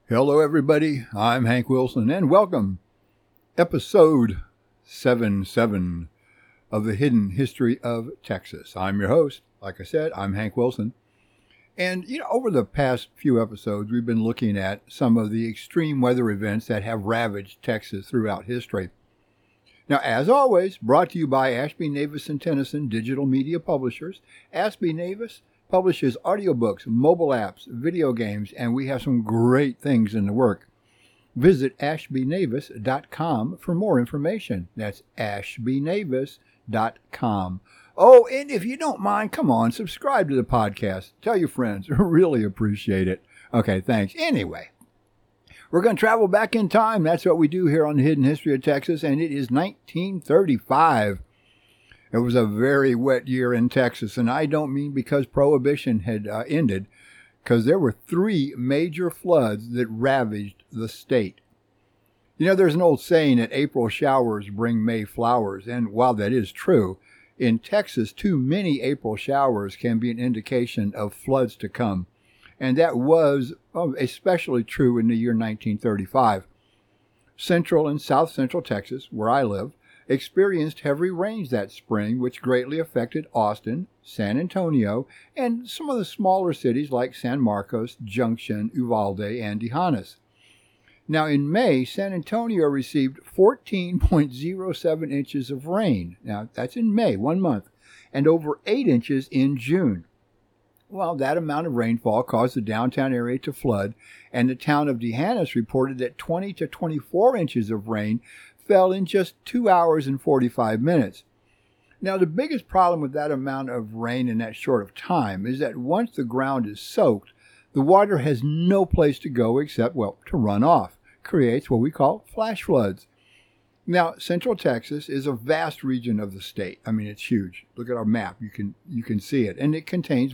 Hello, everybody. I'm Hank Wilson, and welcome. Episode 77 of the Hidden History of Texas. I'm your host. Like I said, I'm Hank Wilson. And, over the past few episodes, we've been looking at some of the extreme weather events that have ravaged Texas throughout history. Now, as always, brought to you by Ashby Navis and Tennyson Digital Media Publishers. Ashby Navis publishes audiobooks, mobile apps, video games, and we have some great things in the work. Visit ashbynavis.com for more information. That's ashbynavis.com. Oh, and if you don't mind, come on, subscribe to the podcast. Tell your friends. Really appreciate it. Okay, thanks. Anyway, we're going to travel back in time. That's what we do here on the Hidden History of Texas, and it is 1935. It was a very wet year in Texas, and I don't mean because Prohibition had ended, because there were 3 major floods that ravaged the state. There's an old saying that April showers bring May flowers, and while that is true, in Texas, too many April showers can be an indication of floods to come, and that was especially true in the year 1935. Central and south central Texas, where I live, experienced heavy rains that spring, which greatly affected Austin, San Antonio, and some of the smaller cities like San Marcos, Junction, Uvalde, and D'Hanis. Now, in May, San Antonio received 14.07 inches of rain. Now, that's in May, 1 month, and over 8 inches in June. Well, that amount of rainfall caused the downtown area to flood, and the town of D'Hanis reported that 20 to 24 inches of rain fell in just 2 hours and 45 minutes. Now, the biggest problem with that amount of rain in that short of time is that once the ground is soaked, the water has no place to go except, to run off. Creates what we call flash floods. Now, Central Texas is a vast region of the state. I mean, it's huge. Look at our map. You can see it. And it contains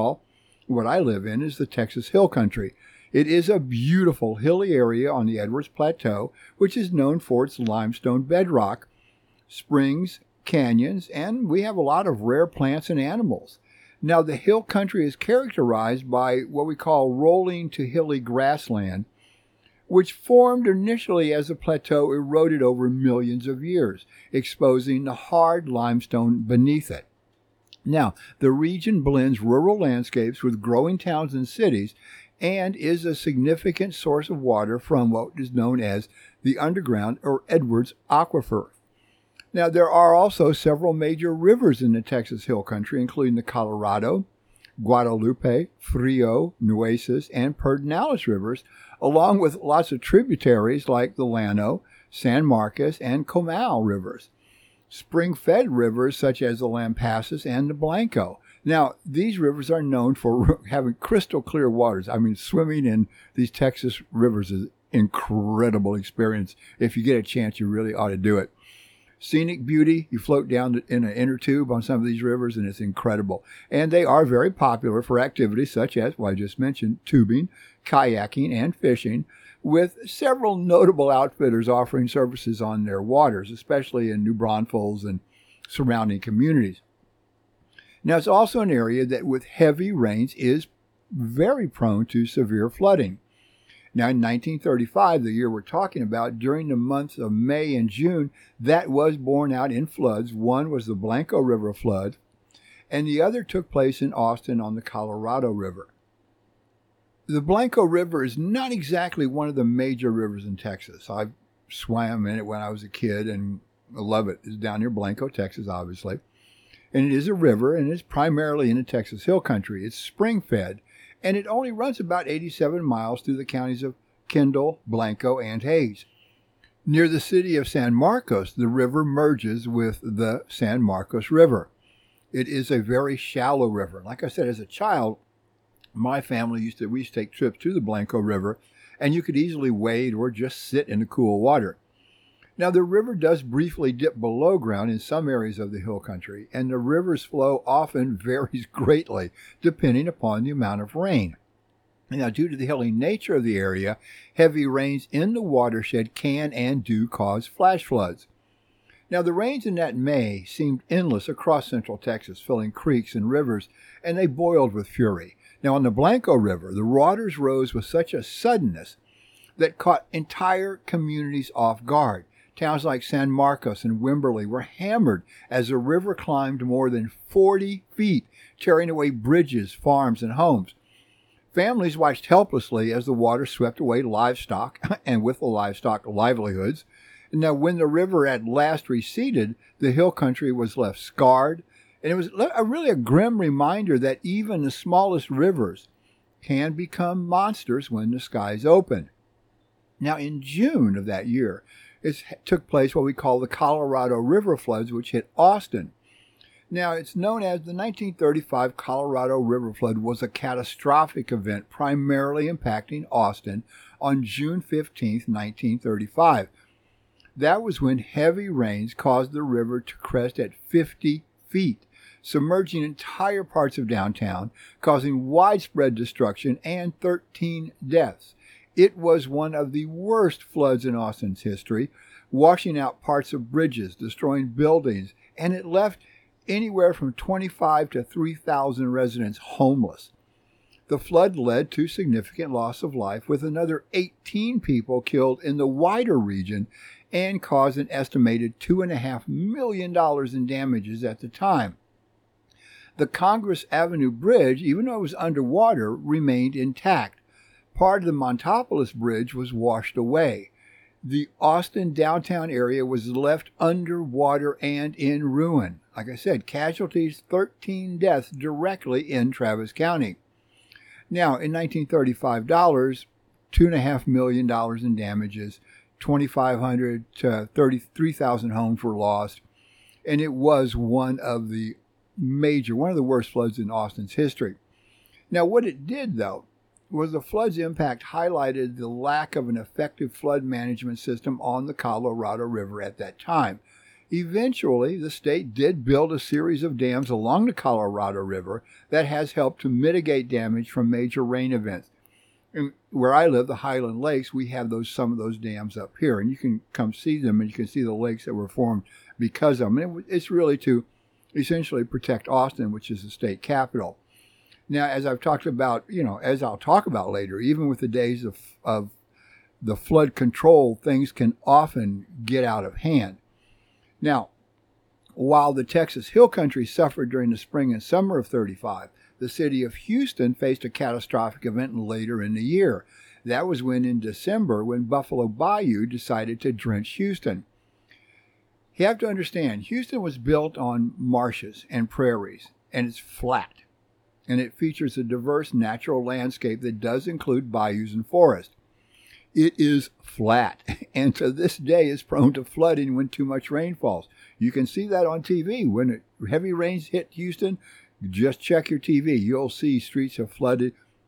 what I live in is the Texas Hill Country. It is a beautiful hilly area on the Edwards Plateau, which is known for its limestone bedrock, springs, canyons, and we have a lot of rare plants and animals. Now, the hill country is characterized by what we call rolling to hilly grassland, which formed initially as the plateau eroded over millions of years, exposing the hard limestone beneath it. Now, the region blends rural landscapes with growing towns and cities, and is a significant source of water from what is known as the underground or Edwards Aquifer. Now, there are also several major rivers in the Texas Hill Country, including the Colorado, Guadalupe, Frio, Nueces, and Pedernales rivers, along with lots of tributaries like the Llano, San Marcos, and Comal rivers. Spring-fed rivers such as the Lampasas and the Blanco. Now, these rivers are known for having crystal clear waters. I mean, swimming in these Texas rivers is an incredible experience. If you get a chance, you really ought to do it. Scenic beauty, you float down in an inner tube on some of these rivers, and it's incredible. And they are very popular for activities such as, I just mentioned, tubing, kayaking, and fishing, with several notable outfitters offering services on their waters, especially in New Braunfels and surrounding communities. Now, it's also an area that with heavy rains is very prone to severe flooding. Now, in 1935, the year we're talking about, during the months of May and June, that was borne out in floods. One was the Blanco River flood, and the other took place in Austin on the Colorado River. The Blanco River is not exactly one of the major rivers in Texas. I swam in it when I was a kid, and I love it. It's down near Blanco, Texas, obviously. And it is a river, and it's primarily in the Texas Hill Country. It's spring-fed, and it only runs about 87 miles through the counties of Kendall, Blanco, and Hays. Near the city of San Marcos, the river merges with the San Marcos River. It is a very shallow river. Like I said, as a child, my family used to take trips to the Blanco River, and you could easily wade or just sit in the cool water. Now, the river does briefly dip below ground in some areas of the hill country, and the river's flow often varies greatly depending upon the amount of rain. Now, due to the hilly nature of the area, heavy rains in the watershed can and do cause flash floods. Now, the rains in that May seemed endless across central Texas, filling creeks and rivers, and they boiled with fury. Now, on the Blanco River, the waters rose with such a suddenness that caught entire communities off guard. Towns like San Marcos and Wimberley were hammered as the river climbed more than 40 feet, tearing away bridges, farms, and homes. Families watched helplessly as the water swept away livestock, and with the livestock, livelihoods. Now, when the river at last receded, the hill country was left scarred, and it was really a grim reminder that even the smallest rivers can become monsters when the skies open. Now, in June of that year, it took place what we call the Colorado River floods, which hit Austin. Now, it's known as the 1935 Colorado River flood was a catastrophic event primarily impacting Austin on June 15, 1935. That was when heavy rains caused the river to crest at 50 feet, submerging entire parts of downtown, causing widespread destruction and 13 deaths. It was one of the worst floods in Austin's history, washing out parts of bridges, destroying buildings, and it left anywhere from 25 to 3,000 residents homeless. The flood led to significant loss of life, with another 18 people killed in the wider region, and caused an estimated $2.5 million in damages at the time. The Congress Avenue Bridge, even though it was underwater, remained intact. Part of the Montopolis Bridge was washed away. The Austin downtown area was left underwater and in ruin. Like I said, casualties, 13 deaths directly in Travis County. Now, in 1935 dollars, $2.5 million in damages, 2,500 to 33,000 homes were lost, and it was one of the worst floods in Austin's history. Now, what it did, though, was the flood's impact highlighted the lack of an effective flood management system on the Colorado River at that time. Eventually, the state did build a series of dams along the Colorado River that has helped to mitigate damage from major rain events. And where I live, the Highland Lakes, we have some of those dams up here, and you can come see them, and you can see the lakes that were formed because of them. And it's really to essentially protect Austin, which is the state capital. Now, as I've talked about, as I'll talk about later, even with the days of the flood control, things can often get out of hand. Now, while the Texas Hill Country suffered during the spring and summer of 35, the city of Houston faced a catastrophic event later in the year. That was in December, when Buffalo Bayou decided to drench Houston. You have to understand, Houston was built on marshes and prairies, and it's flat. And it features a diverse natural landscape that does include bayous and forests. It is flat, and to this day is prone to flooding when too much rain falls. You can see that on TV. When heavy rains hit Houston, just check your TV. You'll see streets are flooded.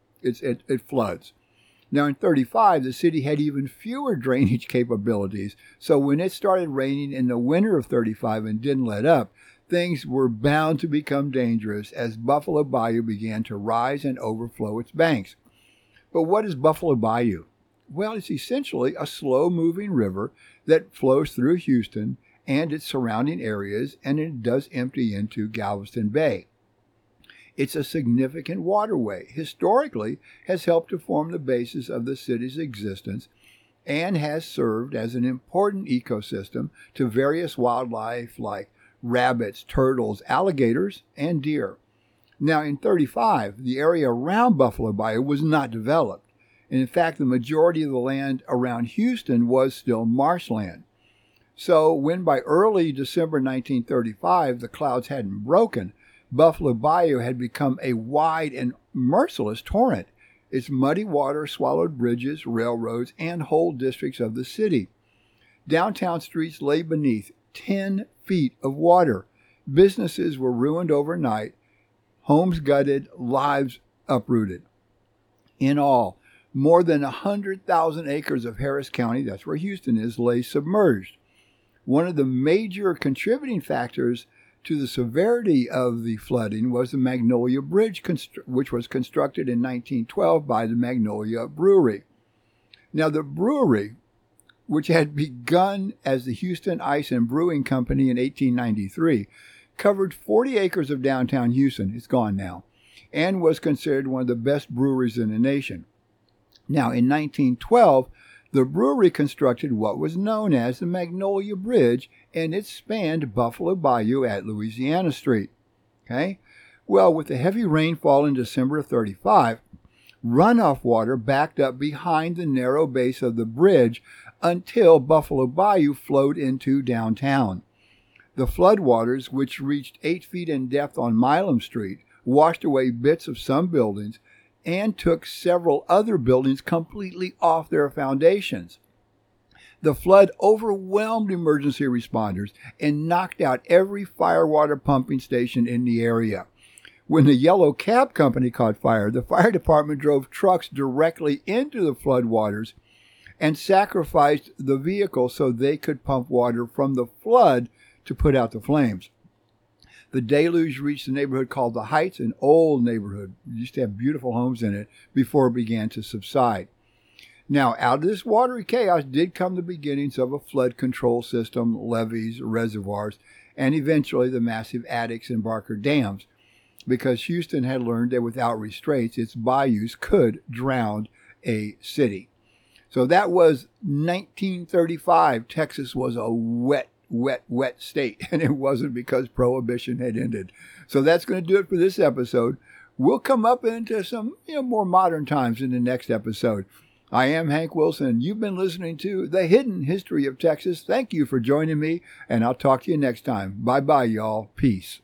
It floods. Now, in 35, the city had even fewer drainage capabilities, so when it started raining in the winter of 35 and didn't let up, things were bound to become dangerous as Buffalo Bayou began to rise and overflow its banks. But what is Buffalo Bayou? Well, it's essentially a slow-moving river that flows through Houston and its surrounding areas, and it does empty into Galveston Bay. It's a significant waterway. Historically, has helped to form the basis of the city's existence and has served as an important ecosystem to various wildlife like rabbits, turtles, alligators, and deer. Now, in 35, the area around Buffalo Bayou was not developed. And in fact, the majority of the land around Houston was still marshland. So when by early December 1935 the clouds hadn't broken, Buffalo Bayou had become a wide and merciless torrent. Its muddy water swallowed bridges, railroads, and whole districts of the city. Downtown streets lay beneath 10 feet of water. Businesses were ruined overnight, homes gutted, lives uprooted. In all, more than 100,000 acres of Harris County, that's where Houston is, lay submerged. One of the major contributing factors to the severity of the flooding was the Magnolia Bridge, which was constructed in 1912 by the Magnolia Brewery. Now, the brewery, which had begun as the Houston Ice and Brewing Company in 1893, covered 40 acres of downtown Houston, it's gone now, and was considered one of the best breweries in the nation. Now, in 1912, The brewery constructed what was known as the Magnolia Bridge, and it spanned Buffalo Bayou at Louisiana Street. Okay? Well, with the heavy rainfall in December of 35, runoff water backed up behind the narrow base of the bridge until Buffalo Bayou flowed into downtown. The floodwaters, which reached 8 feet in depth on Milam Street, washed away bits of some buildings and took several other buildings completely off their foundations. The flood overwhelmed emergency responders and knocked out every firewater pumping station in the area. When the Yellow Cab Company caught fire, the fire department drove trucks directly into the floodwaters and sacrificed the vehicle so they could pump water from the flood to put out the flames. The deluge reached the neighborhood called the Heights, an old neighborhood. We used to have beautiful homes in it before it began to subside. Now, out of this watery chaos did come the beginnings of a flood control system, levees, reservoirs, and eventually the massive Addicks and Barker dams, because Houston had learned that without restraints, its bayous could drown a city. So that was 1935. Texas was a wet state, and it wasn't because Prohibition had ended. So that's going to do it for this episode. We'll come up into some more modern times in the next episode. I am Hank Wilson. You've been listening to The Hidden History of Texas. Thank you for joining me, and I'll talk to you next time. Bye-bye, y'all. Peace.